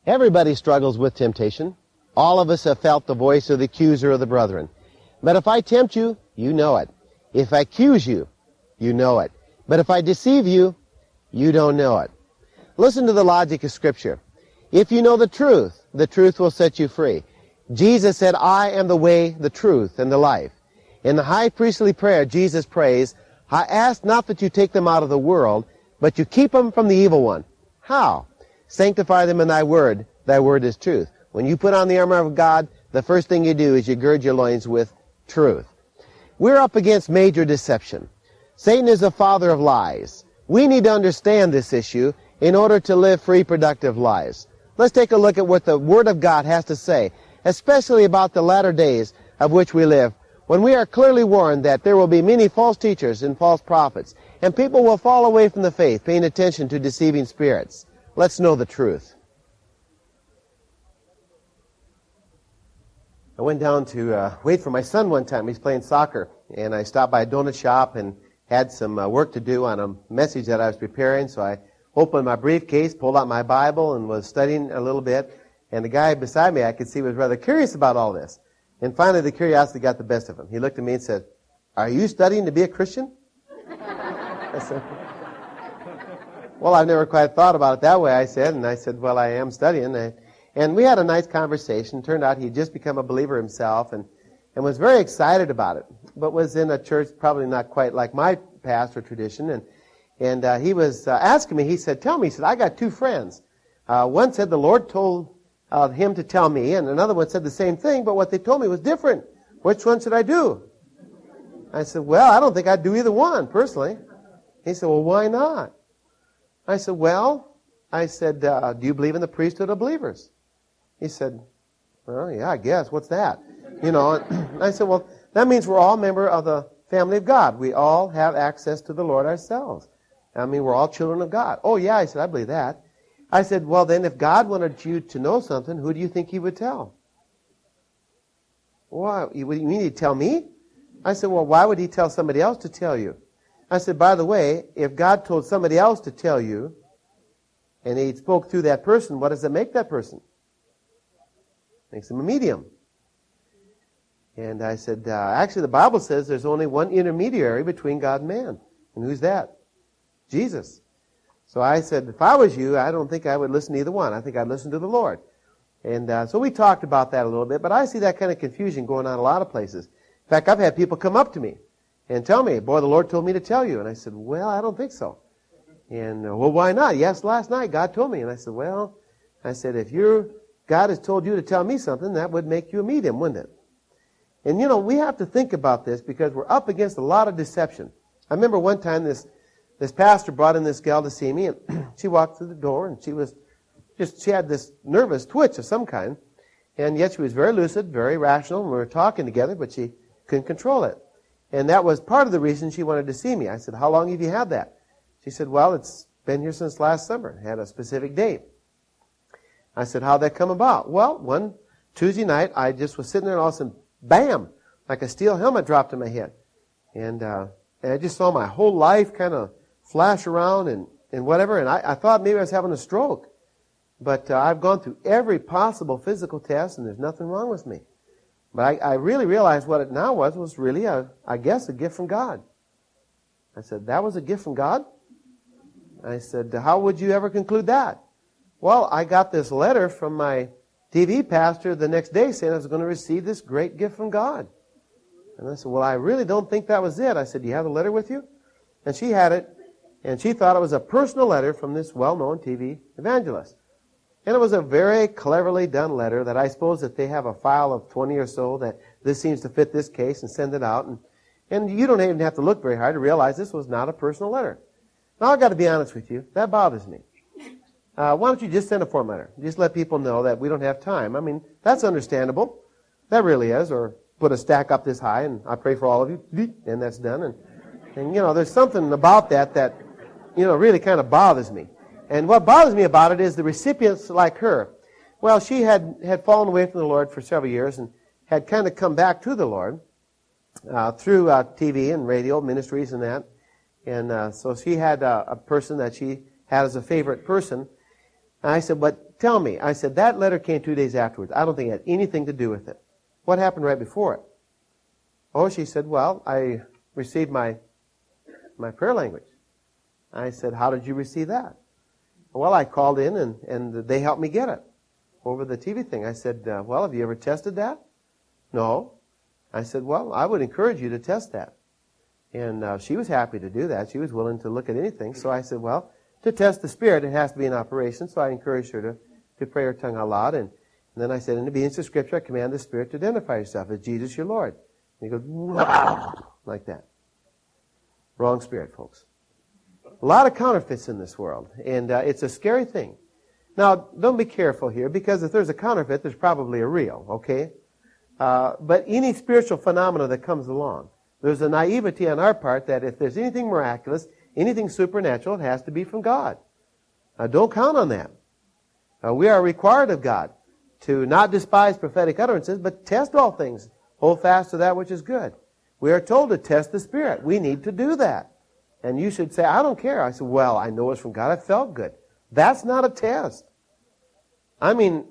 Everybody struggles with temptation. All of us have felt the voice of the accuser of the brethren. But if I tempt you, you know it. If I accuse you, you know it. But if I deceive you, you don't know it. Listen to the logic of Scripture. If you know the truth will set you free. Jesus said, I am the way, the truth, and the life. In the high priestly prayer, Jesus prays, I ask not that you take them out of the world, but you keep them from the evil one. How? Sanctify them in thy word is truth. When you put on the armor of God, the first thing you do is you gird your loins with truth. We're up against major deception. Satan is the father of lies. We need to understand this issue in order to live free, productive lives. Let's take a look at what the Word of God has to say, especially about the latter days of which we live, when we are clearly warned that there will be many false teachers and false prophets, and people will fall away from the faith, paying attention to deceiving spirits. Let's know the truth. I went down to wait for my son one time. He's playing soccer, and I stopped by a donut shop and had some work to do on a message that I was preparing, so I opened my briefcase, pulled out my Bible, and was studying a little bit. And the guy beside me, I could see, was rather curious about all this. And finally, the curiosity got the best of him. He looked at me and said, are you studying to be a Christian? I said, well, I've never quite thought about it that way, I said. And I said, well, I am studying. And we had a nice conversation. Turned out he'd just become a believer himself and was very excited about it, but was in a church probably not quite like my past or tradition. And he was asking me, he said, tell me, he said, I got two friends. One said the Lord told him to tell me, and another one said the same thing, but what they told me was different. Which one should I do? I said, well, I don't think I'd do either one, personally. He said, well, why not? I said, do you believe in the priesthood of believers? He said, well, yeah, I guess. What's that? You know, I said, well, that means we're all members of the family of God. We all have access to the Lord ourselves. I mean, we're all children of God. Oh, yeah, I said, I believe that. I said, well, then if God wanted you to know something, who do you think he would tell? Well, you mean he'd tell me? I said, well, why would he tell somebody else to tell you? I said, by the way, if God told somebody else to tell you, and he spoke through that person, what does it make that person? Makes him a medium. And I said, actually the Bible says there's only one intermediary between God and man. And who's that? Jesus. So I said, if I was you, I don't think I would listen to either one. I think I'd listen to the Lord. And so we talked about that a little bit, but I see that kind of confusion going on a lot of places. In fact, I've had people come up to me and tell me, boy, the Lord told me to tell you. And I said, well, I don't think so. And, well, why not? Yes, last night God told me. And I said, well, if God has told you to tell me something, that would make you a medium, wouldn't it? And, you know, we have to think about this because we're up against a lot of deception. I remember one time this pastor brought in this gal to see me, and she walked through the door, and she had this nervous twitch of some kind, and yet she was very lucid, very rational, and we were talking together, but she couldn't control it. And that was part of the reason she wanted to see me. I said, how long have you had that? She said, well, it's been here since last summer. It had a specific date. I said, how'd that come about? Well, one Tuesday night, I just was sitting there, and all of a sudden, bam, like a steel helmet dropped in my head. And I just saw my whole life kind of flash around and whatever, and I thought maybe I was having a stroke. But I've gone through every possible physical test, and there's nothing wrong with me. But I really realized what it now was really, I guess, a gift from God. I said, that was a gift from God? I said, how would you ever conclude that? Well, I got this letter from my TV pastor the next day saying I was going to receive this great gift from God. And I said, well, I really don't think that was it. I said, do you have the letter with you? And she had it, and she thought it was a personal letter from this well-known TV evangelist. And it was a very cleverly done letter that I suppose that they have a file of 20 or so that this seems to fit this case and send it out. And you don't even have to look very hard to realize this was not a personal letter. Now, I've got to be honest with you. That bothers me. Why don't you just send a form letter? Just let people know that we don't have time. I mean, that's understandable. That really is. Or put a stack up this high, and I pray for all of you, and that's done. And you know, there's something about that, you know, really kind of bothers me. And what bothers me about it is the recipients like her. Well, she had fallen away from the Lord for several years and had kind of come back to the Lord through TV and radio ministries and that. And so she had a person that she had as a favorite person. And I said, but tell me. I said, that letter came 2 days afterwards. I don't think it had anything to do with it. What happened right before it? Oh, she said, well, I received my prayer language. I said, how did you receive that? Well, I called in and they helped me get it over the TV thing. I said, well, have you ever tested that? No. I said, well, I would encourage you to test that. And she was happy to do that. She was willing to look at anything. So I said, well, to test the Spirit, it has to be in operation. So I encouraged her to pray her tongue out loud. And then I said, in obedience to Scripture, I command the Spirit to identify yourself as Jesus your Lord. And he goes, wow, like that. Wrong spirit, folks. A lot of counterfeits in this world. And it's a scary thing. Now, don't be careful here, because if there's a counterfeit, there's probably a real, okay? But any spiritual phenomena that comes along, there's a naivety on our part that if there's anything miraculous, anything supernatural, it has to be from God. Don't count on that. We are required of God to not despise prophetic utterances, but test all things. Hold fast to that which is good. We are told to test the Spirit. We need to do that. And you should say, I don't care. I said, well, I know it's from God. I felt good. That's not a test. I mean,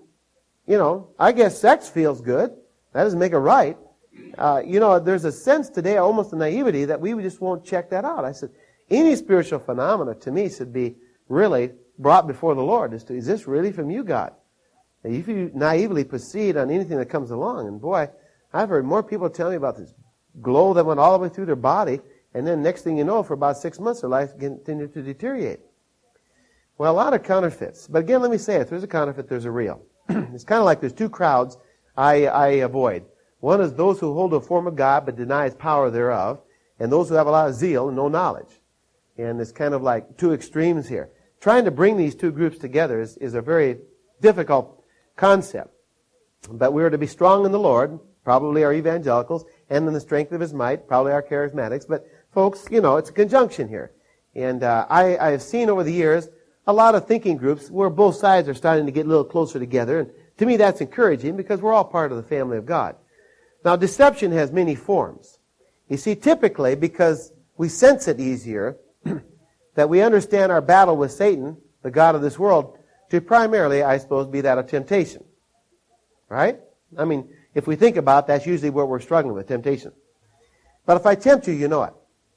I guess sex feels good. That doesn't make it right. There's a sense today, almost a naivety, that we just won't check that out. I said, any spiritual phenomena to me should be really brought before the Lord. Is this really from you, God? And if you naively proceed on anything that comes along, and boy, I've heard more people tell me about this glow that went all the way through their body, and then next thing you know, for about 6 months, their life continued to deteriorate. Well, a lot of counterfeits. But again, let me say, if there's a counterfeit, there's a real. It's kind of like there's two crowds I avoid. One is those who hold a form of God but deny His power thereof, and those who have a lot of zeal and no knowledge. And it's kind of like two extremes here. Trying to bring these two groups together is a very difficult concept. But we are to be strong in the Lord, probably our evangelicals, and in the strength of His might, probably our charismatics. But folks, it's a conjunction here. And I have seen over the years a lot of thinking groups where both sides are starting to get a little closer together. And to me, that's encouraging because we're all part of the family of God. Now, deception has many forms. You see, typically, because we sense it easier, that we understand our battle with Satan, the god of this world, to primarily, I suppose, be that of temptation. Right? I mean, if we think about it, that's usually what we're struggling with, temptation. But if I tempt you, you know it.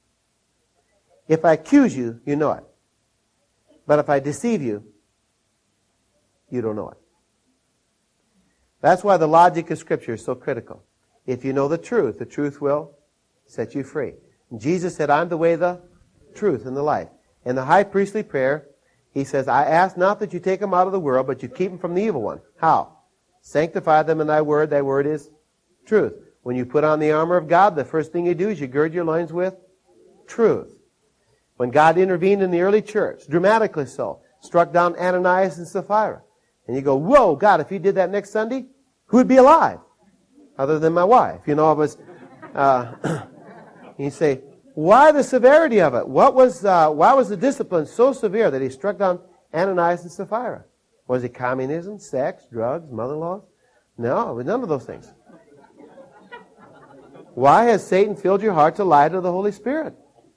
If I accuse you, you know it. But if I deceive you, you don't know it. That's why the logic of Scripture is so critical. If you know the truth will set you free. And Jesus said, I'm the way, the truth, and the life. In the high priestly prayer, He says, I ask not that you take them out of the world, but you keep them from the evil one. How? Sanctify them in thy word is truth. When you put on the armor of God, the first thing you do is you gird your loins with truth. When God intervened in the early church, dramatically so, struck down Ananias and Sapphira. And you go, whoa, God, if you did that next Sunday, who would be alive? Other than my wife. It was, you say, why the severity of it? Why was the discipline so severe that He struck down Ananias and Sapphira? Was it communism, sex, drugs, mother-in-law? No, it was none of those things. Why has Satan filled your heart to lie to the Holy Spirit?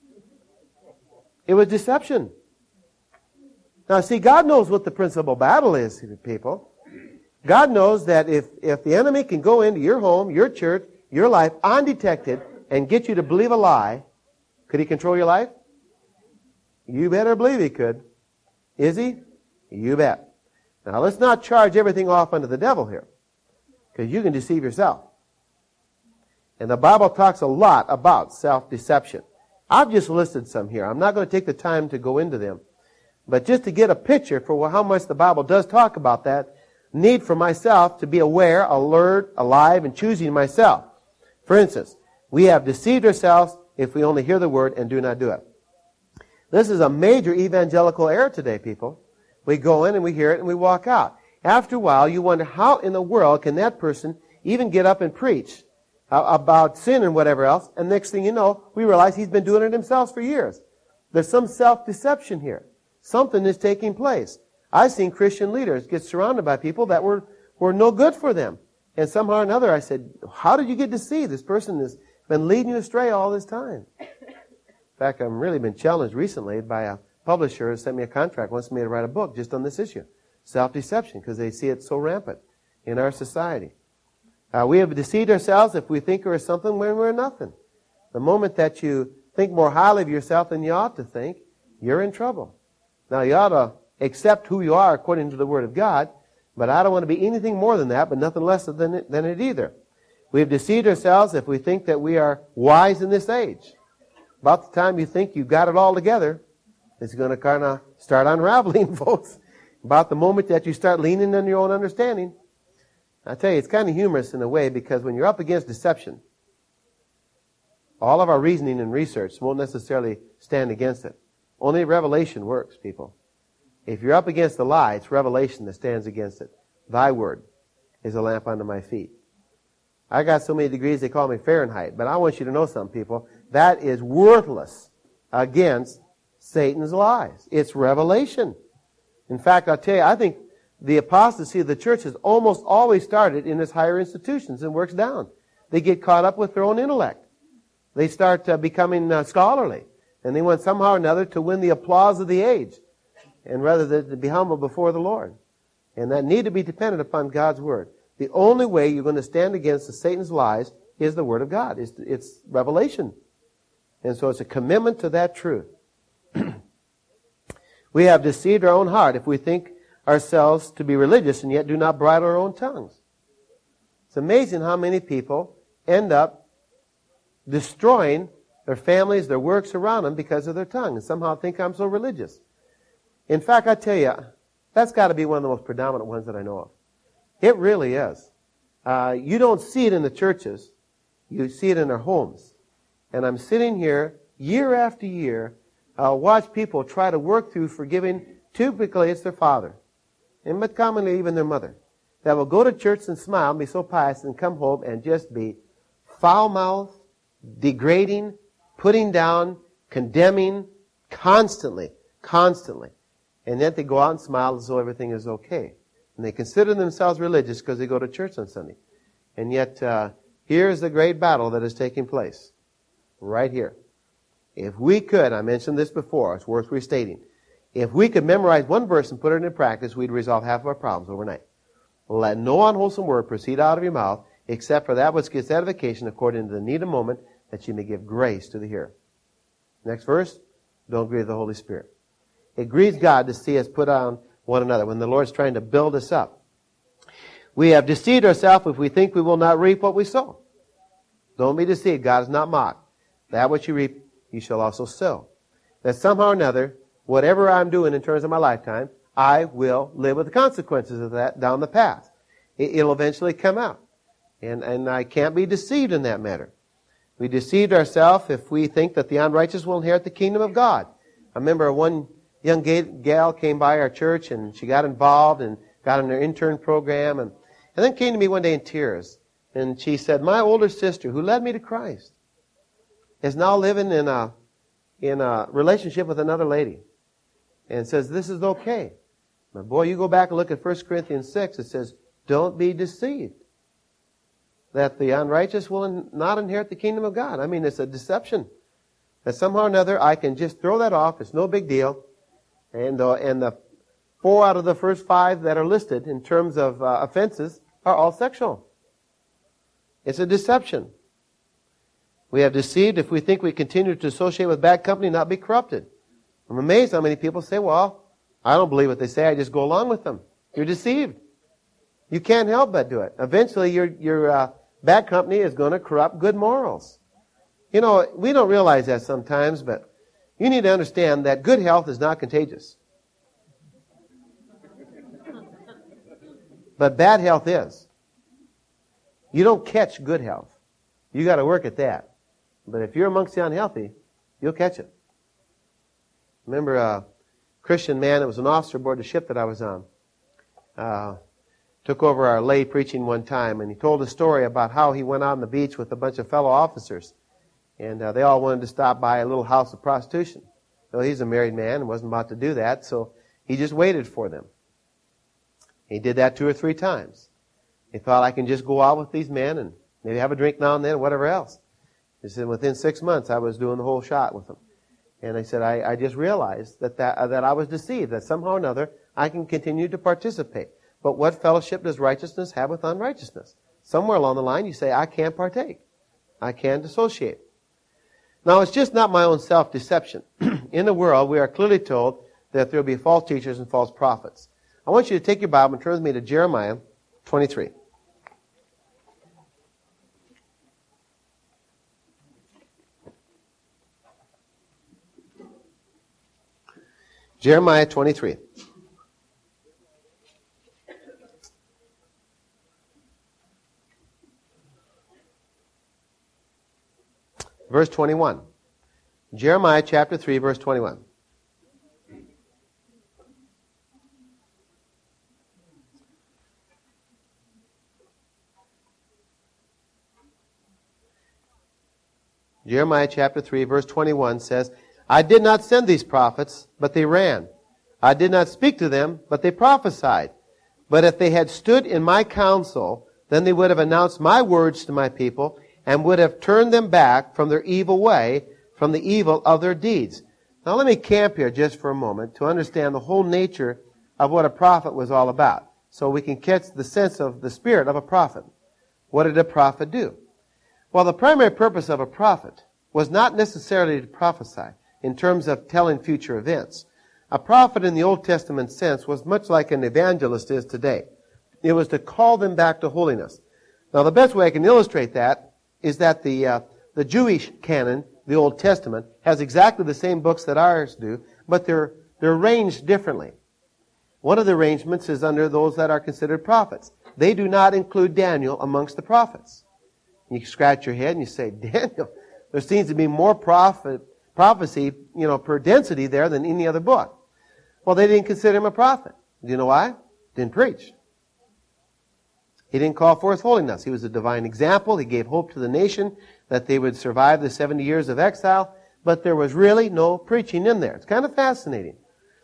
It was deception. Now, see, God knows what the principal battle is, people. God knows that if the enemy can go into your home, your church, your life, undetected, and get you to believe a lie, could he control your life? You better believe he could. Is he? You bet. Now, let's not charge everything off unto the devil here, because you can deceive yourself. And the Bible talks a lot about self-deception. I've just listed some here. I'm not going to take the time to go into them. But just to get a picture for how much the Bible does talk about that, need for myself to be aware, alert, alive, and choosing myself. For instance, we have deceived ourselves if we only hear the word and do not do it. This is a major evangelical error today, people. We go in and we hear it and we walk out. After a while, you wonder how in the world can that person even get up and preach about sin and whatever else, and next thing you know, we realize he's been doing it himself for years. There's some self-deception here. Something is taking place. I've seen Christian leaders get surrounded by people that were no good for them. And somehow or another I said, how did you get deceived? This person has been leading you astray all this time. In fact, I've really been challenged recently by a publisher who sent me a contract, wants me to write a book just on this issue. self-deception because they see it so rampant in our society. We have deceived ourselves if we think we're something when we're nothing. The moment that you think more highly of yourself than you ought to think, you're in trouble. Now, you ought to accept who you are according to the Word of God, but I don't want to be anything more than that, but nothing less than it either. We have deceived ourselves if we think that we are wise in this age. About the time you think you've got it all together, it's going to kind of start unraveling, folks. About the moment that you start leaning on your own understanding. I tell you, it's kind of humorous in a way because when you're up against deception, all of our reasoning and research won't necessarily stand against it. Only revelation works, people. If you're up against the lie, it's revelation that stands against it. Thy word is a lamp unto my feet. I got so many degrees they call me Fahrenheit, but I want you to know something, people. That is worthless against Satan's lies. It's revelation. In fact, I'll tell you, I think the apostasy of the church has almost always started in its higher institutions and works down. They get caught up with their own intellect. They start becoming scholarly, and they want somehow or another to win the applause of the age, and rather than to be humble before the Lord. And that need to be dependent upon God's Word. The only way you're going to stand against the Satan's lies is the Word of God. It's revelation. And so it's a commitment to that truth. We have deceived our own heart if we think ourselves to be religious and yet do not bridle our own tongues. It's amazing how many people end up destroying their families, their works around them because of their tongue and somehow think I'm so religious. In fact, I tell you, that's got to be one of the most predominant ones that I know of. It really is. You don't see it in the churches. You see it in their homes. And I'm sitting here year after year, watch people try to work through forgiving. Typically, it's their father. And but commonly, even their mother. That will go to church and smile and be so pious and come home and just be foul-mouthed, degrading, putting down, condemning, constantly. And yet they go out and smile as though everything is okay. And they consider themselves religious because they go to church on Sunday. And yet, here's the great battle that is taking place. Right here. If we could, I mentioned this before, it's worth restating. If we could memorize one verse and put it into practice, we'd resolve half of our problems overnight. Let no unwholesome word proceed out of your mouth, except for that which gets edification according to the need of moment, that you may give grace to the hearer. Next verse, don't grieve the Holy Spirit. It grieves God to see us put on one another when the Lord's trying to build us up. We have deceived ourselves if we think we will not reap what we sow. Don't be deceived. God is not mocked. That which you reap, you shall also sow. That somehow or another, whatever I'm doing in terms of my lifetime, I will live with the consequences of that down the path. It'll eventually come out. And I can't be deceived in that matter. We deceived ourselves if we think that the unrighteous will inherit the kingdom of God. I remember one young gal came by our church and she got involved and got in their intern program and then came to me one day in tears. And she said, my older sister, who led me to Christ, is now living in a relationship with another lady. And says, this is okay. But boy, you go back and look at 1 Corinthians 6, it says, don't be deceived that the unrighteous will not inherit the kingdom of God. I mean, it's a deception. That somehow or another I can just throw that off. It's no big deal. And the 4 out of the first 5 that are listed in terms of offenses are all sexual. It's a deception. We have deceived if we think we continue to associate with bad company and not be corrupted. I'm amazed how many people say, well, I don't believe what they say, I just go along with them. You're deceived. You can't help but do it. Eventually your bad company is going to corrupt good morals. You know, we don't realize that sometimes, but you need to understand that good health is not contagious. But bad health is. You don't catch good health. You got to work at that. But if you're amongst the unhealthy, you'll catch it. Remember a Christian man that was an officer aboard the ship that I was on. Took over our lay preaching one time, and he told a story about how he went out on the beach with a bunch of fellow officers. And they all wanted to stop by a little house of prostitution. Well, he's a married man and wasn't about to do that, so he just waited for them. He did that 2 or 3 times. He thought, I can just go out with these men and maybe have a drink now and then, whatever else. He said, within 6 months, I was doing the whole shot with them. And I said, I just realized that I was deceived, that somehow or another, I can continue to participate. But what fellowship does righteousness have with unrighteousness? Somewhere along the line you say, I can't partake. I can't dissociate. Now, it's just not my own self-deception. In the world, we are clearly told that there will be false teachers and false prophets. I want you to take your Bible and turn with me to Jeremiah 23. Jeremiah 23. Verse 21. Jeremiah chapter 3, verse 21. Jeremiah chapter 3, verse 21 says, I did not send these prophets, but they ran. I did not speak to them, but they prophesied. But if they had stood in my counsel, then they would have announced my words to my people, and would have turned them back from their evil way, from the evil of their deeds. Now let me camp here just for a moment to understand the whole nature of what a prophet was all about, so we can catch the sense of the spirit of a prophet. What did a prophet do? Well, the primary purpose of a prophet was not necessarily to prophesy in terms of telling future events. A prophet in the Old Testament sense was much like an evangelist is today. It was to call them back to holiness. Now, the best way I can illustrate that is that the Jewish canon, the Old Testament, has exactly the same books that ours do, but they're arranged differently. One of the arrangements is under those that are considered prophets. They do not include Daniel amongst the prophets. You scratch your head and you say, Daniel, there seems to be more prophecy, per density there than any other book. Well, they didn't consider him a prophet. Do you know why? Didn't preach. He didn't call forth holiness. He was a divine example. He gave hope to the nation that they would survive the 70 years of exile, but there was really no preaching in there. It's kind of fascinating.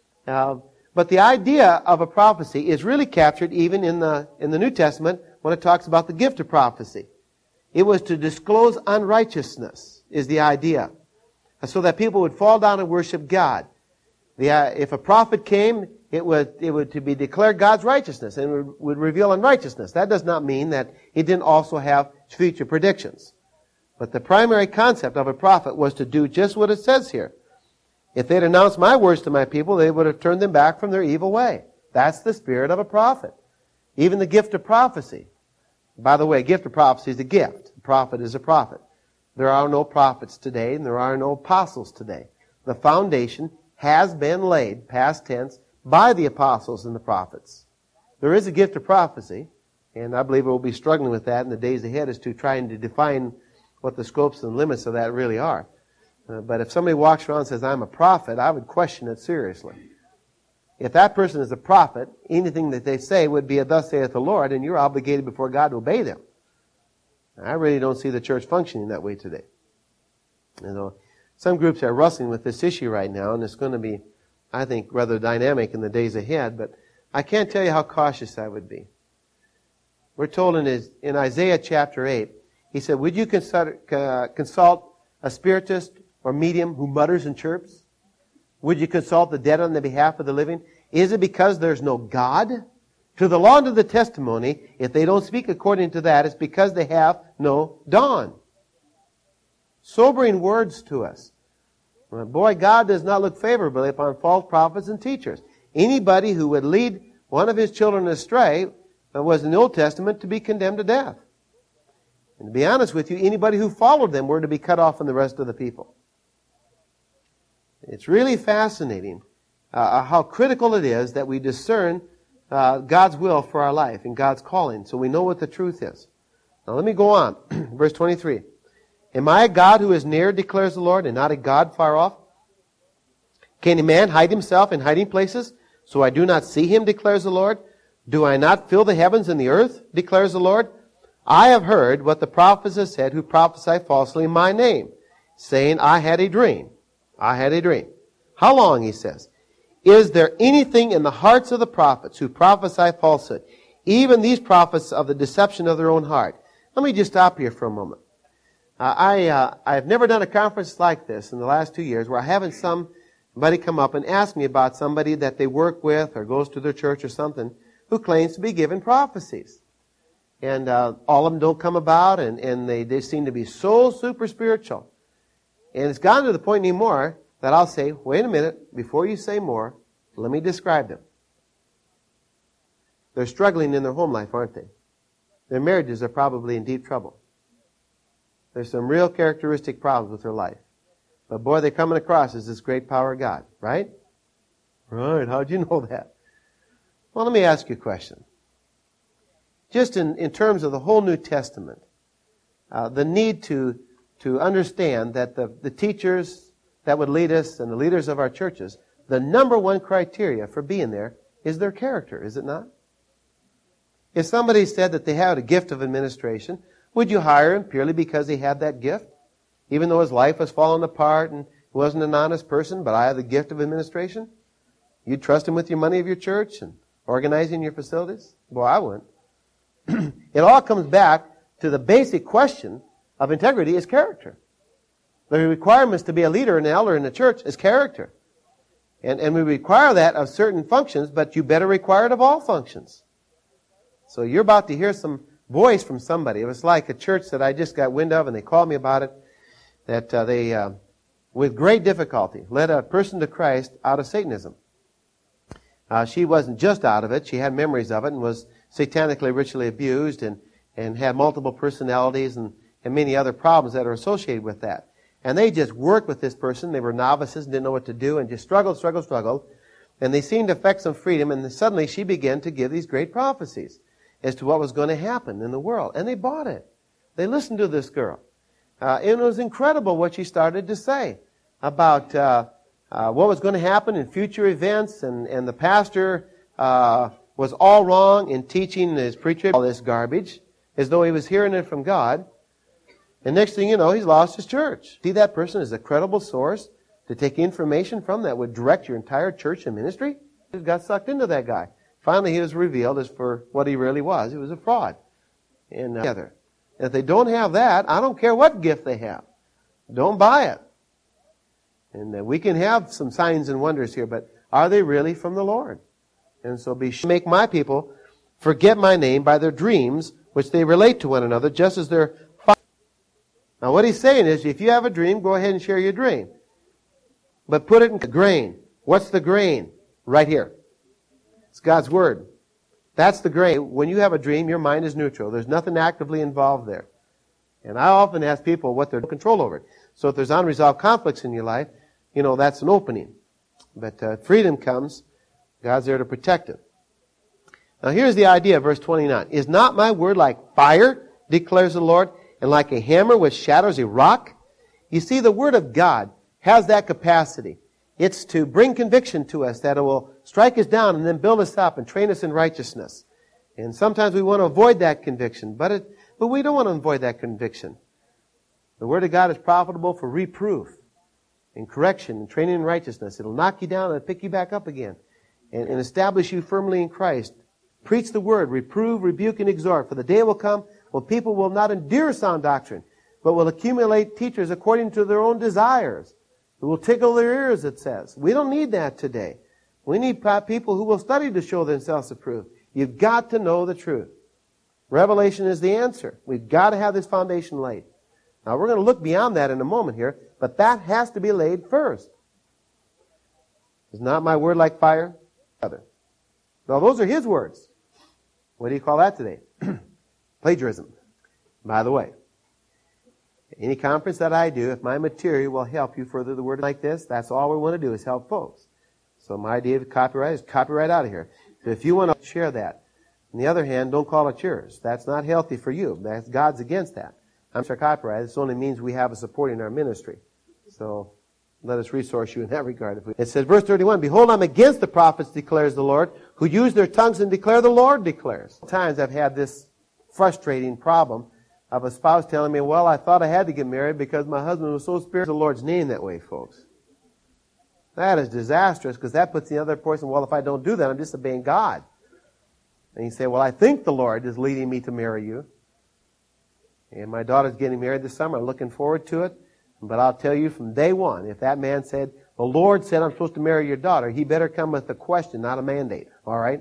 But the idea of a prophecy is really captured even in the New Testament when it talks about the gift of prophecy. It was to disclose unrighteousness is the idea, so that people would fall down and worship God. If a prophet came, it would to be declared God's righteousness and would reveal unrighteousness. That does not mean that he didn't also have future predictions. But the primary concept of a prophet was to do just what it says here. If they'd announced my words to my people, they would have turned them back from their evil way. That's the spirit of a prophet. Even the gift of prophecy. By the way, gift of prophecy is a gift. A prophet is a prophet. There are no prophets today, and there are no apostles today. The foundation has been laid, past tense, by the apostles and the prophets. There is a gift of prophecy, and I believe we'll be struggling with that in the days ahead as to trying to define what the scopes and limits of that really are. But if somebody walks around and says, I'm a prophet, I would question it seriously. If that person is a prophet, anything that they say would be a thus saith the Lord, and you're obligated before God to obey them. I really don't see the church functioning that way today. Some groups are wrestling with this issue right now, and it's going to be, I think, rather dynamic in the days ahead, but I can't tell you how cautious I would be. We're told in Isaiah chapter 8, he said, would you consult a spiritist or medium who mutters and chirps? Would you consult the dead on the behalf of the living? Is it because there's no God? To the law and to the testimony, if they don't speak according to that, it's because they have no dawn. Sobering words to us. Boy, God does not look favorably upon false prophets and teachers. Anybody who would lead one of his children astray was in the Old Testament to be condemned to death. And to be honest with you, anybody who followed them were to be cut off from the rest of the people. It's really fascinating how critical it is that we discern God's will for our life and God's calling, so we know what the truth is. Now let me go on. Verse 23. Am I a God who is near, declares the Lord, and not a God far off? Can a man hide himself in hiding places, so I do not see him, declares the Lord? Do I not fill the heavens and the earth, declares the Lord? I have heard what the prophets have said who prophesy falsely in my name, saying, I had a dream. I had a dream. How long, he says? Is there anything in the hearts of the prophets who prophesy falsehood, even these prophets of the deception of their own heart? Let me just stop here for a moment. I've never done a conference like this in the last 2 years where I haven't Somebody come up and ask me about somebody that they work with or goes to their church or something who claims to be given prophecies. And all of them don't come about, and they seem to be so super spiritual. And it's gotten to the point anymore that I'll say, wait a minute, before you say more, let me describe them. They're struggling in their home life, aren't they? Their marriages are probably in deep trouble. There's some real characteristic problems with their life. But boy, they're coming across as this great power of God, right? Right, how'd you know that? Well, let me ask you a question. Just in terms of the whole New Testament, the need to understand that the teachers that would lead us and the leaders of our churches, the number one criteria for being there is their character, is it not? If somebody said that they had a gift of administration, would you hire him purely because he had that gift? Even though his life was falling apart and he wasn't an honest person, but I have the gift of administration? You'd trust him with your money of your church and organizing your facilities? Boy, I wouldn't. It all comes back to the basic question of integrity is character. The requirements to be a leader and an elder in the church is character. And we require that of certain functions, but you better require it of all functions. So you're about to hear some voice from somebody. It was like a church that I just got wind of, and they called me about it, that they, with great difficulty, led a person to Christ out of Satanism. She wasn't just out of it. She had memories of it and was satanically ritually abused and had multiple personalities and many other problems that are associated with that. And they just worked with this person. They were novices and didn't know what to do and just struggled. And they seemed to affect some freedom, and then suddenly she began to give these great prophecies as to what was going to happen in the world. And they bought it. They listened to this girl. And it was incredible what she started to say about what was going to happen in future events, and the pastor was all wrong in teaching his preacher all this garbage, as though he was hearing it from God. And next thing you know, he's lost his church. See that person as a credible source to take information from that would direct your entire church and ministry? He got sucked into that guy. Finally, he was revealed as for what he really was. He was a fraud. And together. If they don't have that, I don't care what gift they have. Don't buy it. And we can have some signs and wonders here, but are they really from the Lord? And so be sure to make my people forget my name by their dreams, which they relate to one another, just as their father. Now what he's saying is, if you have a dream, go ahead and share your dream. But put it in the grain. What's the grain? Right here. It's God's Word. That's the grain. When you have a dream, your mind is neutral. There's nothing actively involved there. And I often ask people what their control over it. So if there's unresolved conflicts in your life, that's an opening. But freedom comes. God's there to protect it. Now here's the idea, verse 29. Is not my word like fire, declares the Lord, and like a hammer which shatters a rock? You see, the Word of God has that capacity. It's to bring conviction to us that it will strike us down and then build us up and train us in righteousness. And sometimes we want to avoid that conviction, but we don't want to avoid that conviction. The Word of God is profitable for reproof and correction and training in righteousness. It'll knock you down and pick you back up again and establish you firmly in Christ. Preach the Word, reprove, rebuke, and exhort. For the day will come when people will not endure sound doctrine, but will accumulate teachers according to their own desires. Who will tickle their ears, it says. We don't need that today. We need people who will study to show themselves approved. You've got to know the truth. Revelation is the answer. We've got to have this foundation laid. Now we're going to look beyond that in a moment here, but that has to be laid first. Is not my word like fire? Other. Now those are his words. What do you call that today? Plagiarism. By the way, any conference that I do, if my material will help you further the word like this, that's all we want to do is help folks. So my idea of copyright is copyright out of here. So if you want to share that. On the other hand, don't call it yours. That's not healthy for you. God's against that. I'm sure copyright. This only means we have a support in our ministry. So let us resource you in that regard. It says, verse 31, Behold, I'm against the prophets, declares the Lord, who use their tongues and declare the Lord declares. Times I've had this frustrating problem of a spouse telling me, well, I thought I had to get married because my husband was so spiritual. The Lord's name that way, folks. That is disastrous because that puts the other person, well, if I don't do that, I'm disobeying God. And you say, well, I think the Lord is leading me to marry you. And my daughter's getting married this summer. I'm looking forward to it. But I'll tell you from day one, if that man said, The Lord said I'm supposed to marry your daughter. He better come with a question, not a mandate. All right?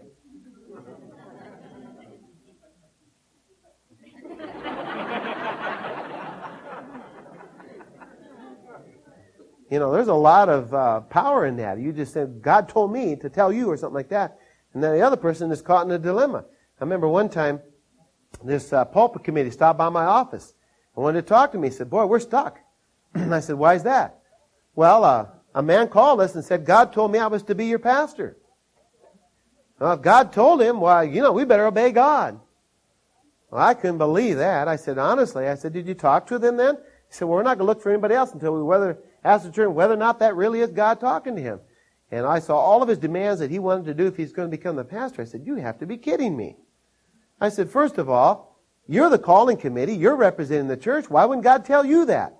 You know, there's a lot of power in that. You just said, God told me to tell you or something like that. And then the other person is caught in a dilemma. I remember one time, this pulpit committee stopped by my office and wanted to talk to me. He said, boy, we're stuck. I said, why is that? Well, a man called us and said, God told me I was to be your pastor. Well, if God told him, well, you know, we better obey God. Well, I couldn't believe that. I said, honestly, I said, did you talk to them then? He said, well, we're not going to look for anybody else until we ascertain whether or not that really is God talking to him. And I saw all of his demands that he wanted to do if he's going to become the pastor. I said, you have to be kidding me. I said, first of all, you're the calling committee. You're representing the church. Why wouldn't God tell you that?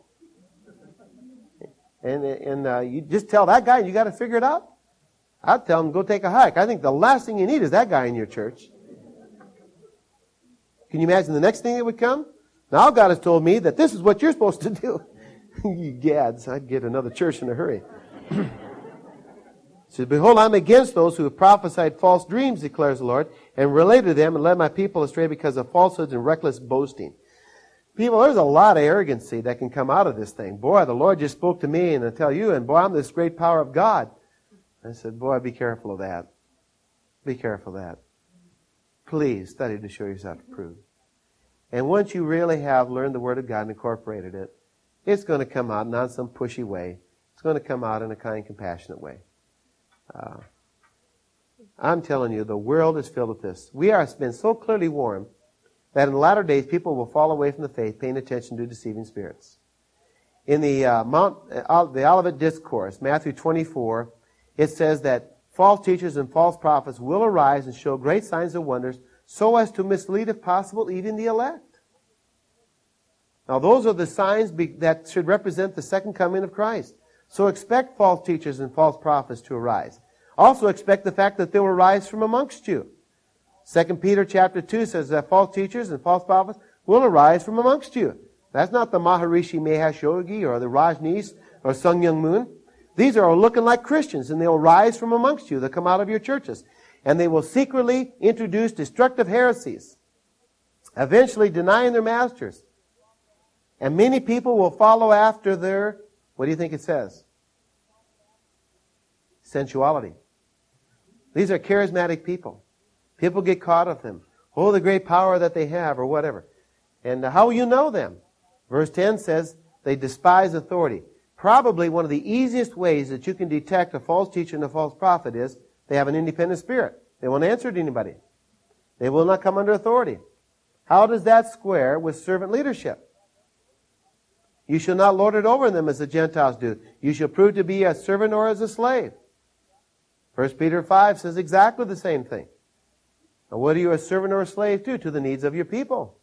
And you just tell that guy and you got to figure it out? I'd tell him, go take a hike. I think the last thing you need is that guy in your church. Can you imagine the next thing that would come? Now God has told me that this is what you're supposed to do. You gads, I'd get another church in a hurry. He says, behold, I'm against those who have prophesied false dreams, declares the Lord, and related to them and led my people astray because of falsehoods and reckless boasting. People, there's a lot of arrogancy that can come out of this thing. Boy, the Lord just spoke to me and I tell you, and boy, I'm this great power of God. I said, boy, be careful of that. Be careful of that. Please study to show yourself approved. And once you really have learned the Word of God and incorporated it, it's going to come out not in some pushy way. It's going to come out in a kind, compassionate way. I'm telling you, the world is filled with this. We have been so clearly warned that in the latter days people will fall away from the faith, paying attention to deceiving spirits. In the Olivet Discourse, Matthew 24, it says that false teachers and false prophets will arise and show great signs and wonders so as to mislead, if possible, even the elect. Now those are the signs that should represent the second coming of Christ. So expect false teachers and false prophets to arise. Also expect the fact that they will rise from amongst you. 2 Peter chapter 2 says that false teachers and false prophets will arise from amongst you. That's not the Maharishi Mahesh Yogi or the Rajneesh or Sung Young Moon. These are looking like Christians, and they'll rise from amongst you. They'll come out of your churches. And they will secretly introduce destructive heresies, eventually denying their masters. And many people will follow after their, what do you think it says? Sensuality. These are charismatic people. People get caught up in them. Oh, the great power that they have, or whatever. And how will you know them? Verse 10 says they despise authority. Probably one of the easiest ways that you can detect a false teacher and a false prophet is they have an independent spirit. They won't answer to anybody. They will not come under authority. How does that square with servant leadership? You shall not lord it over them as the Gentiles do. You shall prove to be a servant or as a slave. 1 Peter 5 says exactly the same thing. Now, what are you a servant or a slave to? To the needs of your people.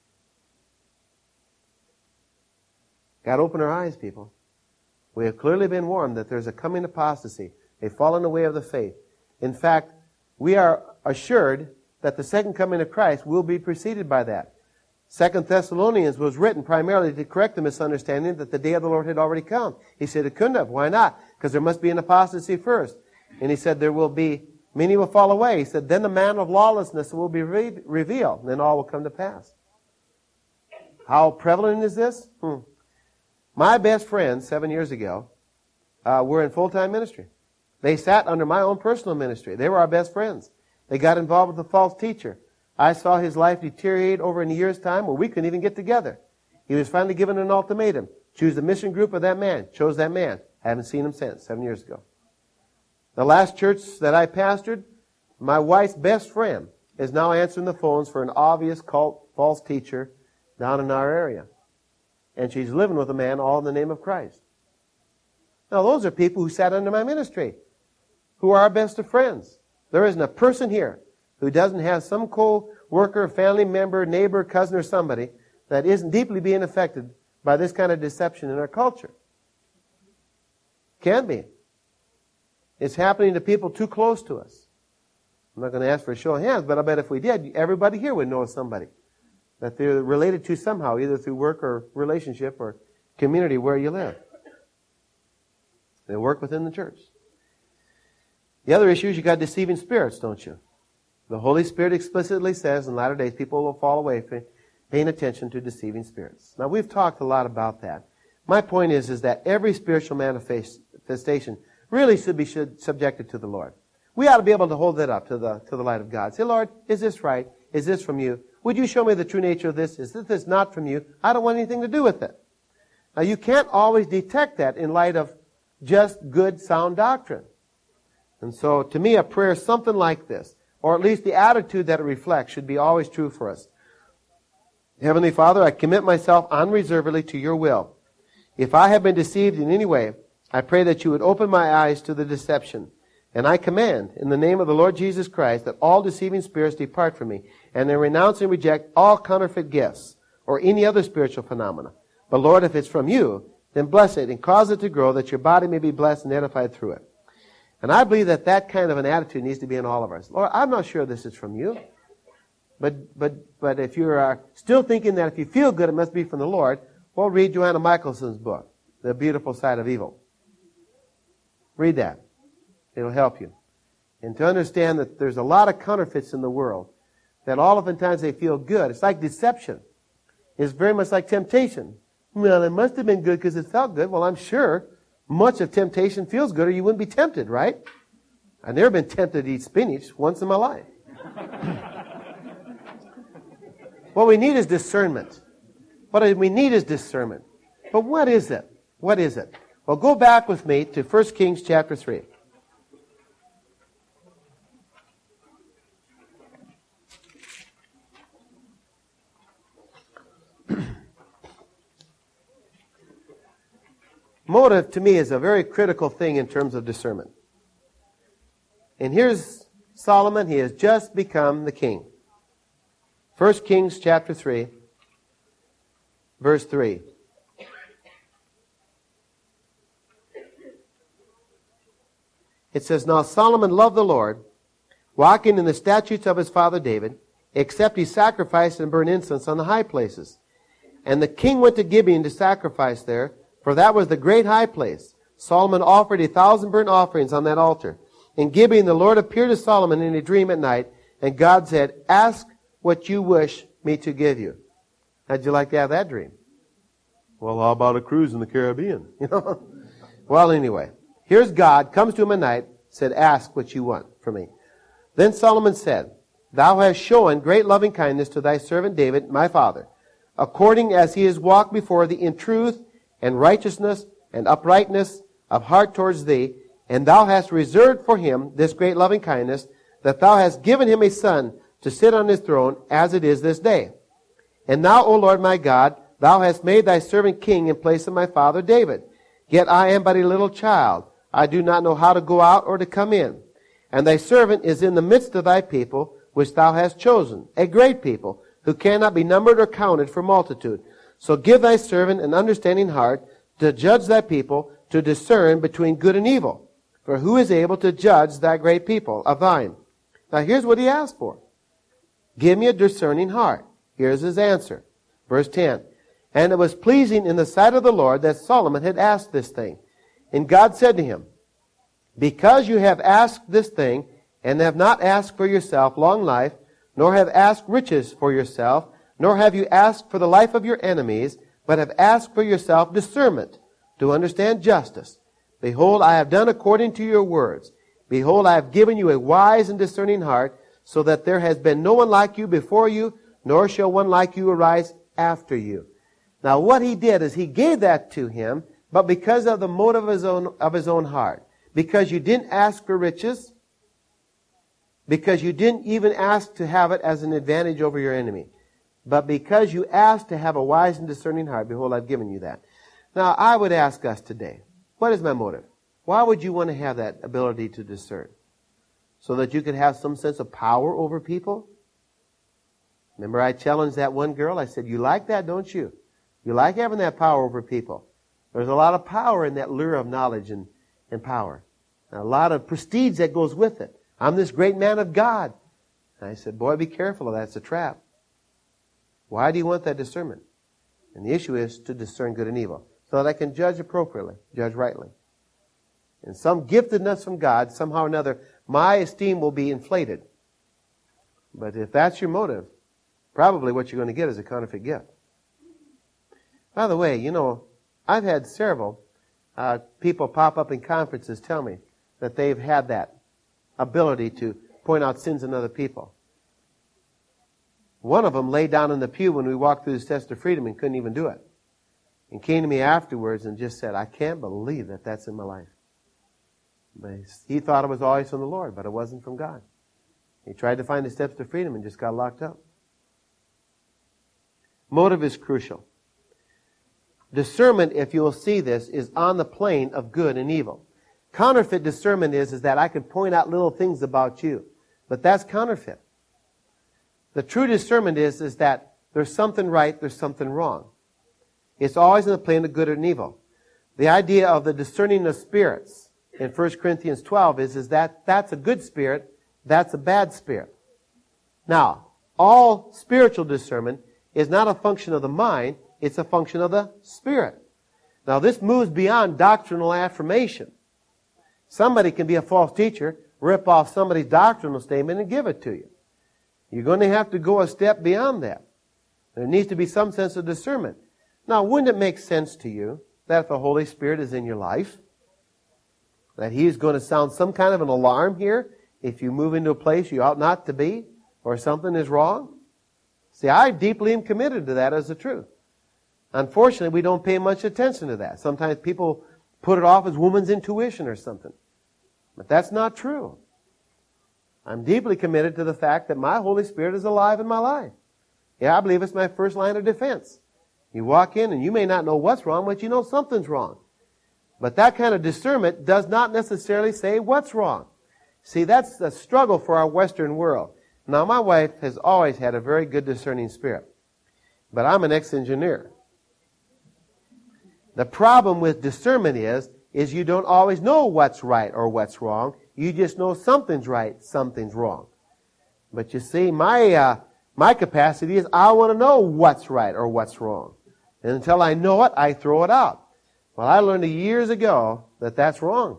Got to open our eyes, people. We have clearly been warned that there's a coming apostasy, a falling away of the faith. In fact, we are assured that the second coming of Christ will be preceded by that. 2 Thessalonians was written primarily to correct the misunderstanding that the day of the Lord had already come. He said it couldn't have. Why not? Because there must be an apostasy first. And he said there will be, many will fall away. He said then the man of lawlessness will be revealed. And then all will come to pass. How prevalent is this? My best friends 7 years ago were in full-time ministry. They sat under my own personal ministry. They were our best friends. They got involved with a false teacher. I saw his life deteriorate over in a year's time where we couldn't even get together. He was finally given an ultimatum. Choose the mission group of that man. Chose that man. I haven't seen him since, 7 years ago. The last church that I pastored, my wife's best friend is now answering the phones for an obvious cult false teacher down in our area. And she's living with a man all in the name of Christ. Now those are people who sat under my ministry, who are our best of friends. There isn't a person here who doesn't have some co-worker, family member, neighbor, cousin, or somebody that isn't deeply being affected by this kind of deception in our culture. Can be. It's happening to people too close to us. I'm not going to ask for a show of hands, but I bet if we did, everybody here would know somebody that they're related to somehow, either through work or relationship or community where you live. They work within the church. The other issue is you got deceiving spirits, don't you? The Holy Spirit explicitly says in latter days people will fall away from paying attention to deceiving spirits. Now, we've talked a lot about that. My point is that every spiritual manifestation really should be subjected to the Lord. We ought to be able to hold that up to the light of God. Say, Lord, is this right? Is this from you? Would you show me the true nature of this? Is this not from you? I don't want anything to do with it. Now, you can't always detect that in light of just good, sound doctrine. And so, to me, a prayer is something like this, or at least the attitude that it reflects should be always true for us. Heavenly Father, I commit myself unreservedly to your will. If I have been deceived in any way, I pray that you would open my eyes to the deception. And I command, in the name of the Lord Jesus Christ, that all deceiving spirits depart from me, and they renounce and reject all counterfeit gifts, or any other spiritual phenomena. But Lord, if it's from you, then bless it and cause it to grow, that your body may be blessed and edified through it. And I believe that that kind of an attitude needs to be in all of us. Lord, I'm not sure this is from you. But if you're still thinking that if you feel good, it must be from the Lord, well, read Joanna Michelson's book, The Beautiful Side of Evil. Read that. It'll help you. And to understand that there's a lot of counterfeits in the world, that oftentimes they feel good. It's like deception. It's very much like temptation. Well, it must have been good because it felt good. Well, I'm sure much of temptation feels good or you wouldn't be tempted, right? I've never been tempted to eat spinach once in my life. What we need is discernment. What we need is discernment. But what is it? What is it? Well, go back with me to 1 Kings chapter 3. Motive, to me, is a very critical thing in terms of discernment. And here's Solomon. He has just become the king. 1 Kings chapter 3, verse 3. It says, Now Solomon loved the Lord, walking in the statutes of his father David, except he sacrificed and burned incense on the high places. And the king went to Gibeon to sacrifice there, for that was the great high place. Solomon offered 1,000 burnt offerings on that altar. In Gibeon the Lord appeared to Solomon in a dream at night, and God said, Ask what you wish me to give you. How'd you like to have that dream? Well, how about a cruise in the Caribbean? You know? Well, anyway, here's God, comes to him at night, said, Ask what you want from me. Then Solomon said, Thou hast shown great loving kindness to thy servant David, my father, according as he has walked before thee in truth and righteousness and uprightness of heart towards thee, and thou hast reserved for him this great loving kindness, that thou hast given him a son to sit on his throne, as it is this day. And now, O Lord my God, thou hast made thy servant king in place of my father David. Yet I am but a little child. I do not know how to go out or to come in. And thy servant is in the midst of thy people, which thou hast chosen, a great people, who cannot be numbered or counted for multitude. So give thy servant an understanding heart to judge thy people, to discern between good and evil. For who is able to judge thy great people of thine? Now here's what he asked for. Give me a discerning heart. Here's his answer. Verse 10. And it was pleasing in the sight of the Lord that Solomon had asked this thing. And God said to him, Because you have asked this thing, and have not asked for yourself long life, nor have asked riches for yourself, nor have you asked for the life of your enemies, but have asked for yourself discernment, to understand justice. Behold, I have done according to your words. Behold, I have given you a wise and discerning heart, so that there has been no one like you before you, nor shall one like you arise after you. Now what he did is he gave that to him, but because of the motive of his own heart. Because you didn't ask for riches, because you didn't even ask to have it as an advantage over your enemy. But because you asked to have a wise and discerning heart, behold, I've given you that. Now, I would ask us today, what is my motive? Why would you want to have that ability to discern? So that you could have some sense of power over people? Remember I challenged that one girl? I said, you like that, don't you? You like having that power over people. There's a lot of power in that lure of knowledge and power. And a lot of prestige that goes with it. I'm this great man of God. And I said, boy, be careful of that. It's a trap. Why do you want that discernment? And the issue is to discern good and evil, so that I can judge appropriately, judge rightly. and some giftedness from God, somehow or another, my esteem will be inflated. But if that's your motive, probably what you're going to get is a counterfeit gift. By the way, I've had several people pop up in conferences tell me that they've had that ability to point out sins in other people. One of them laid down in the pew when we walked through this test of freedom and couldn't even do it. And came to me afterwards and just said, I can't believe that that's in my life. But he thought it was always from the Lord, but it wasn't from God. He tried to find the steps to freedom and just got locked up. Motive is crucial. Discernment, if you'll see this, is on the plane of good and evil. Counterfeit discernment is that I can point out little things about you. But that's counterfeit. The true discernment is that there's something right, there's something wrong. It's always in the plane of good and evil. The idea of the discerning of spirits in 1 Corinthians 12 is that that's a good spirit, that's a bad spirit. Now, all spiritual discernment is not a function of the mind, it's a function of the Spirit. Now, this moves beyond doctrinal affirmation. Somebody can be a false teacher, rip off somebody's doctrinal statement and give it to you. You're going to have to go a step beyond that. There needs to be some sense of discernment. Now, wouldn't it make sense to you that if the Holy Spirit is in your life, that He's going to sound some kind of an alarm here if you move into a place you ought not to be or something is wrong? See, I deeply am committed to that as the truth. Unfortunately, we don't pay much attention to that. Sometimes people put it off as woman's intuition or something. But that's not true. I'm deeply committed to the fact that my Holy Spirit is alive in my life. Yeah, I believe it's my first line of defense. You walk in and you may not know what's wrong, but you know something's wrong. But that kind of discernment does not necessarily say what's wrong. See, that's the struggle for our Western world. Now, my wife has always had a very good discerning spirit. But I'm an ex-engineer. The problem with discernment is you don't always know what's right or what's wrong. You just know something's right, something's wrong. But you see, my capacity is I want to know what's right or what's wrong. And until I know it, I throw it out. Well, I learned years ago that that's wrong.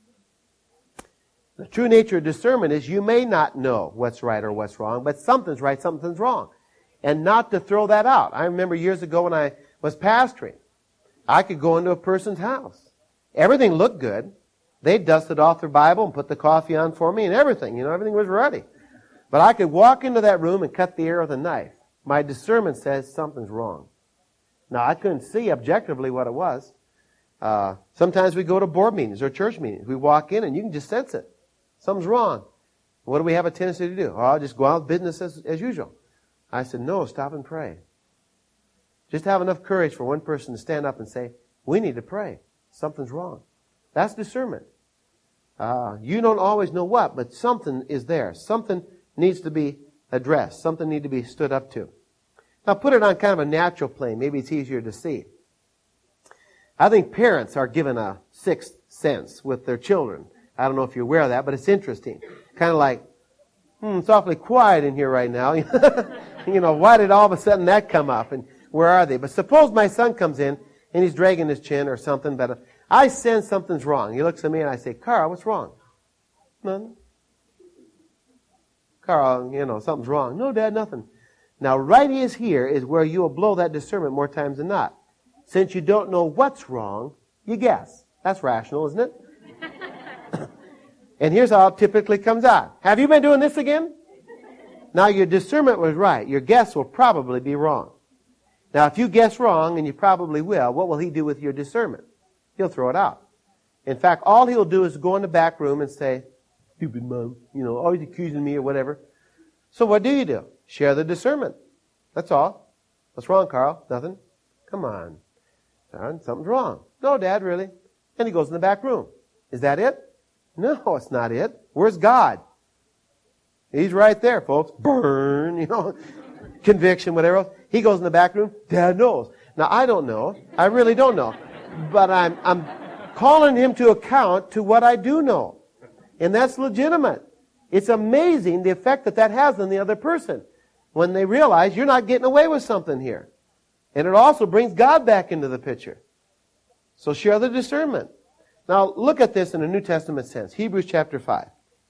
The true nature of discernment is you may not know what's right or what's wrong, but something's right, something's wrong. And not to throw that out. I remember years ago when I was pastoring, I could go into a person's house. Everything looked good. They dusted off their Bible and put the coffee on for me and everything. Everything was ready. But I could walk into that room and cut the air with a knife. My discernment says something's wrong. Now, I couldn't see objectively what it was. Sometimes we go to board meetings or church meetings. We walk in and you can just sense it. Something's wrong. What do we have a tendency to do? Oh, I'll just go out business as usual. I said, no, stop and pray. Just have enough courage for one person to stand up and say, we need to pray. Something's wrong. That's discernment. You don't always know what, but something is there. Something needs to be addressed. Something needs to be stood up to. Now put it on kind of a natural plane. Maybe it's easier to see. I think parents are given a sixth sense with their children. I don't know if you're aware of that, but it's interesting. Kind of like, it's awfully quiet in here right now. Why did all of a sudden that come up? And where are they? But suppose my son comes in and he's dragging his chin or something, but I sense something's wrong. He looks at me and I say, Carl, what's wrong? Nothing. Carl, something's wrong. No, Dad, nothing. Now, right here is where you will blow that discernment more times than not. Since you don't know what's wrong, you guess. That's rational, isn't it? And here's how it typically comes out. Have you been doing this again? Now, your discernment was right. Your guess will probably be wrong. Now, if you guess wrong, and you probably will, what will he do with your discernment? He'll throw it out. In fact, all he'll do is go in the back room and say, stupid mom, always accusing me or whatever. So what do? Share the discernment. That's all. What's wrong, Carl? Nothing. Come on. Son, something's wrong. No, Dad, really. And he goes in the back room. Is that it? No, it's not it. Where's God? He's right there, folks. Burn, conviction, whatever else. He goes in the back room. Dad knows. Now, I don't know. I really don't know. But I'm calling him to account to what I do know. And that's legitimate. It's amazing the effect that has on the other person when they realize you're not getting away with something here. And it also brings God back into the picture. So share the discernment. Now, look at this in a New Testament sense. Hebrews chapter 5.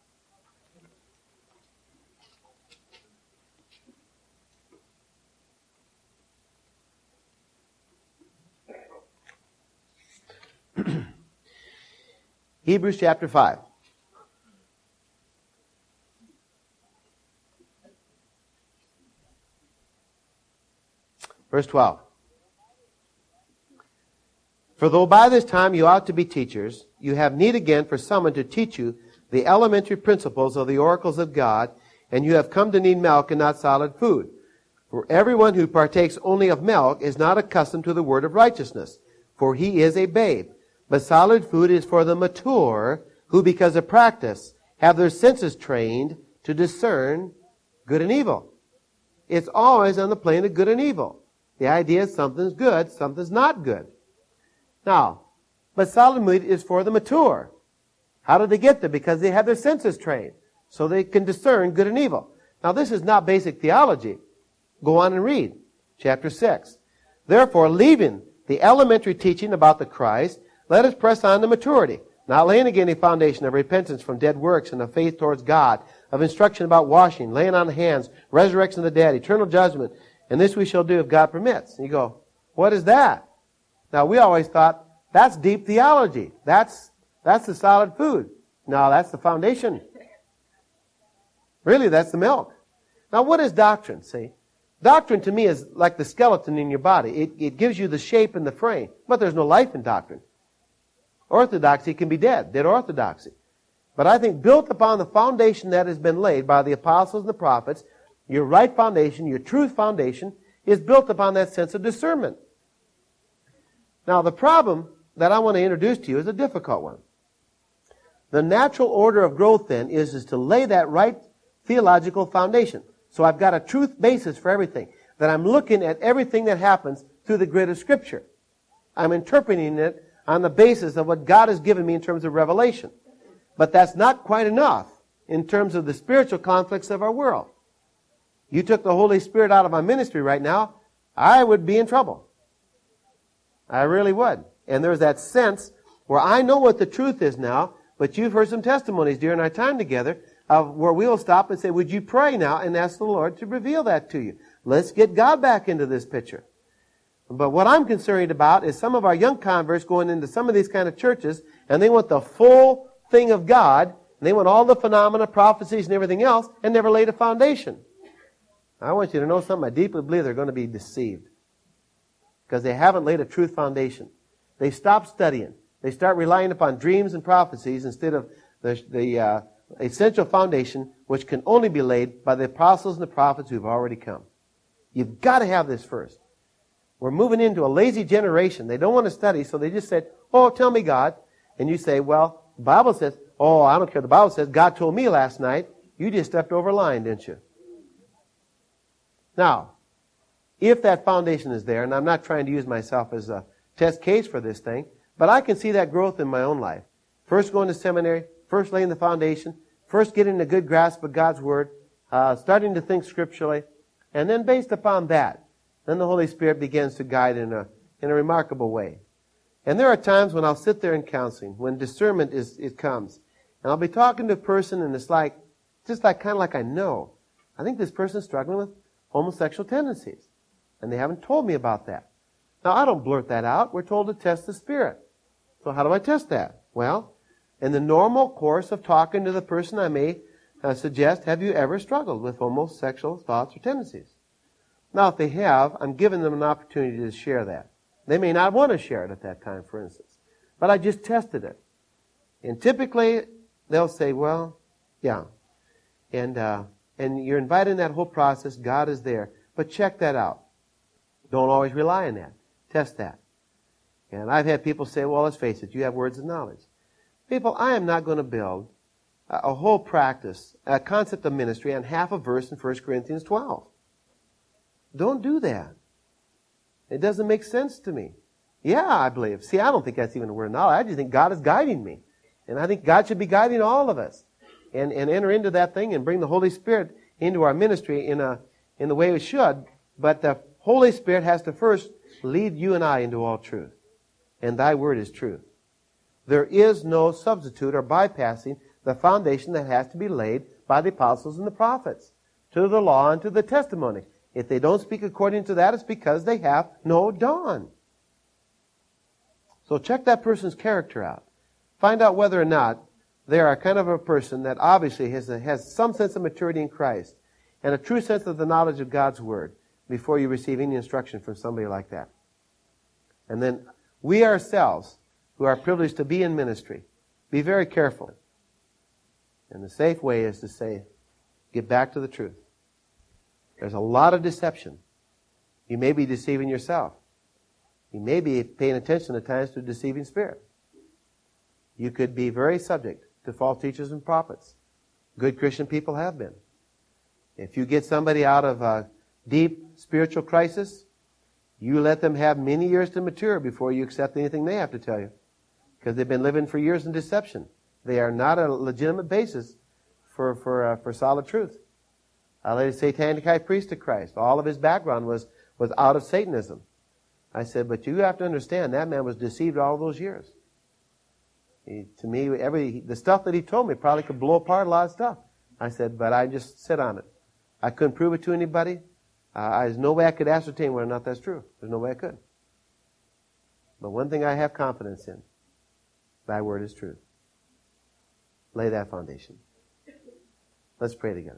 Hebrews chapter 5. Verse 12. For though by this time you ought to be teachers, you have need again for someone to teach you the elementary principles of the oracles of God, and you have come to need milk and not solid food. For everyone who partakes only of milk is not accustomed to the word of righteousness, for he is a babe. But solid food is for the mature, who because of practice have their senses trained to discern good and evil. It's always on the plane of good and evil. The idea is something's good, something's not good. Now, but solid meat is for the mature. How did they get there? Because they have their senses trained, so they can discern good and evil. Now, this is not basic theology. Go on and read. Chapter 6. Therefore, leaving the elementary teaching about the Christ, let us press on to maturity, not laying again a foundation of repentance from dead works and of faith towards God, of instruction about washing, laying on of hands, resurrection of the dead, eternal judgment, and this we shall do if God permits. And you go, what is that? Now, we always thought, that's deep theology. That's the solid food. No, that's the foundation. Really, that's the milk. Now, what is doctrine, see? Doctrine to me is like the skeleton in your body. It gives you the shape and the frame, but there's no life in doctrine. Orthodoxy can be dead orthodoxy. But I think built upon the foundation that has been laid by the apostles and the prophets, your right foundation, your truth foundation, is built upon that sense of discernment. Now, the problem that I want to introduce to you is a difficult one. The natural order of growth, then, is to lay that right theological foundation. So I've got a truth basis for everything. That I'm looking at everything that happens through the grid of Scripture. I'm interpreting it on the basis of what God has given me in terms of revelation. But that's not quite enough in terms of the spiritual conflicts of our world. You took the Holy Spirit out of my ministry right now, I would be in trouble. I really would. And there's that sense where I know what the truth is now, but you've heard some testimonies during our time together of where we'll stop and say, would you pray now and ask the Lord to reveal that to you? Let's get God back into this picture. But what I'm concerned about is some of our young converts going into some of these kind of churches, and they want the full thing of God, and they want all the phenomena, prophecies, and everything else, and never laid a foundation. I want you to know something. I deeply believe they're going to be deceived because they haven't laid a truth foundation. They stop studying. They start relying upon dreams and prophecies instead of the essential foundation, which can only be laid by the apostles and the prophets who've already come. You've got to have this first. We're moving into a lazy generation. They don't want to study, so they just said, oh, tell me, God. And you say, well, the Bible says, oh, I don't care. The Bible says, God told me last night. You just stepped over a line, didn't you? Now, if that foundation is there, and I'm not trying to use myself as a test case for this thing, but I can see that growth in my own life. First going to seminary, first laying the foundation, first getting a good grasp of God's Word, starting to think scripturally, and then based upon that, then the Holy Spirit begins to guide in a remarkable way. And there are times when I'll sit there in counseling, when discernment it comes, and I'll be talking to a person, and it's like, just like kind of like I know. I think this person's struggling with homosexual tendencies, and they haven't told me about that. Now, I don't blurt that out. We're told to test the Spirit. So how do I test that? Well, in the normal course of talking to the person, I may suggest, have you ever struggled with homosexual thoughts or tendencies? Now, if they have, I'm giving them an opportunity to share that. They may not want to share it at that time, for instance. But I just tested it. And typically, they'll say, well, yeah. And you're invited in that whole process. God is there. But check that out. Don't always rely on that. Test that. And I've had people say, well, let's face it, you have words of knowledge. People, I am not going to build a whole practice, a concept of ministry on half a verse in 1 Corinthians 12. Don't do that. It doesn't make sense to me. Yeah, I believe. See, I don't think that's even a word of knowledge. I just think God is guiding me. And I think God should be guiding all of us. And enter into that thing and bring the Holy Spirit into our ministry in the way it should. But the Holy Spirit has to first lead you and I into all truth. And thy word is truth. There is no substitute or bypassing the foundation that has to be laid by the apostles and the prophets, to the law and to the testimony. If they don't speak according to that, it's because they have no dawn. So check that person's character out. Find out whether or not they are kind of a person that obviously has some sense of maturity in Christ and a true sense of the knowledge of God's Word before you receive any instruction from somebody like that. And then we ourselves, who are privileged to be in ministry, be very careful. And the safe way is to say, get back to the truth. There's a lot of deception. You may be deceiving yourself. You may be paying attention at times to a deceiving spirit. You could be very subject to false teachers and prophets. Good Christian people have been. If you get somebody out of a deep spiritual crisis, you let them have many years to mature before you accept anything they have to tell you. Because they've been living for years in deception. They are not a legitimate basis for solid truth. I laid a satanic high priest of Christ. All of his background was out of Satanism. I said, but you have to understand, that man was deceived all those years. To me, the stuff that he told me probably could blow apart a lot of stuff. I said, but I just sit on it. I couldn't prove it to anybody. There's no way I could ascertain whether or not that's true. There's no way I could. But one thing I have confidence in, thy word is truth. Lay that foundation. Let's pray together.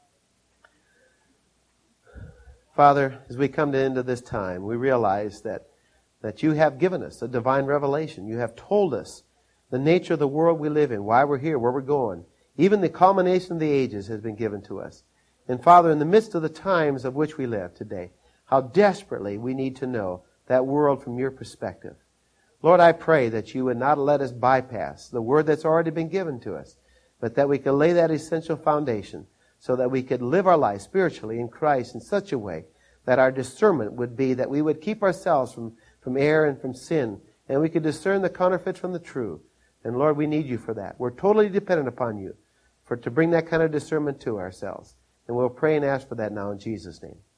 Father, as we come to the end of this time, we realize that you have given us a divine revelation. You have told us the nature of the world we live in, why we're here, where we're going. Even the culmination of the ages has been given to us. And Father, in the midst of the times of which we live today, how desperately we need to know that world from your perspective. Lord, I pray that you would not let us bypass the word that's already been given to us, but that we could lay that essential foundation so that we could live our life spiritually in Christ in such a way that our discernment would be that we would keep ourselves from error and from sin, and we could discern the counterfeit from the true. And Lord, we need you for that. We're totally dependent upon you to bring that kind of discernment to ourselves. And we'll pray and ask for that now in Jesus' name.